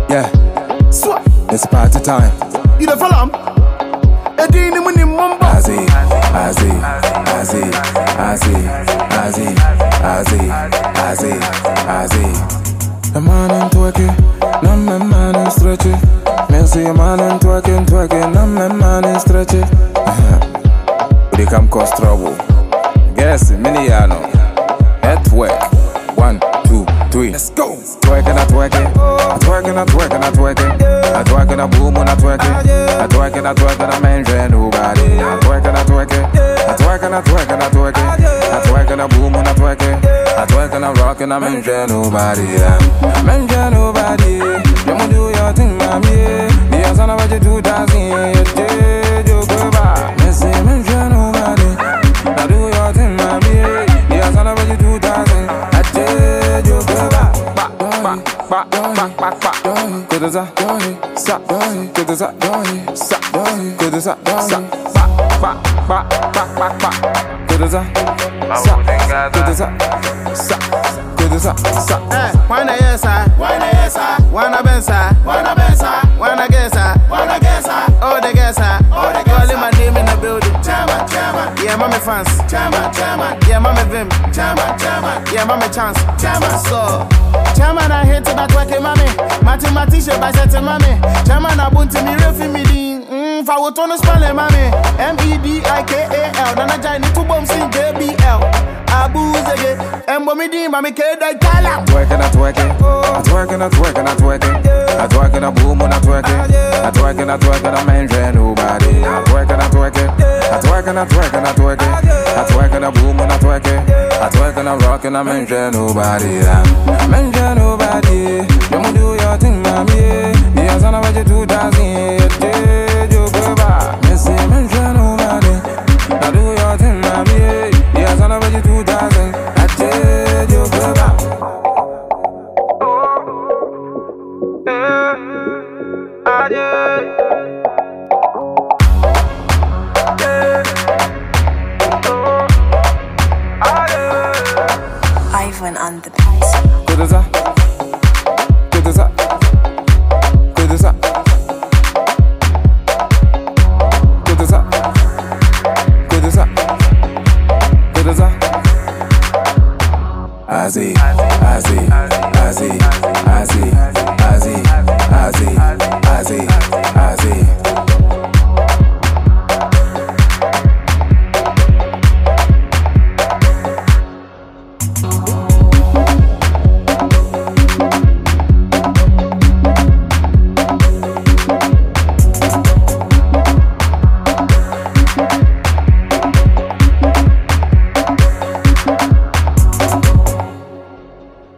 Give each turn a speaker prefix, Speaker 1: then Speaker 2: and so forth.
Speaker 1: Yeah, it's party time.
Speaker 2: You the follow? Edini muni mumbo.
Speaker 1: Azi. A man and twerking, no man and stretching. Me see a man and twerking, no man and stretching. They come cause trouble. Guess miniano. At work. 1, 2, 3. Let's go. Twerking, twerking, a boom on a twerking, a man dread nobody. Twerking, a boom on a twerking, a rocking, a man dread nobody. Man dread nobody. You do your thing, mommy. The son of a 2000, you go back. Me say man dread nobody. I do your thing, mommy. The son of a 2000, I did you go back. Kuduza, sa, kuduza, sa, kuduza, sa, kuduza, sa, kuduza, sa.
Speaker 2: Wanna yes, wanna bensa, wanna guess, oh the guess, calling my name in the building. Yeah, mommy fans, yeah, mommy vim, yeah, mommy chance, so. Chairman, I hate that working mommy. Mathematician by setting mommy. Chairman, I want to me refi me din. For what on the spell mommy. MEDIKAL. Nana Jai need to bomb sing JBL. Abu Zege. Embomi din, mami K-Day Kala.
Speaker 1: Twerking, a boom on a twerking, a man dread nobody. Twerking, a boom on a twerking, a rocking, a man dread nobody. Man dread nobody.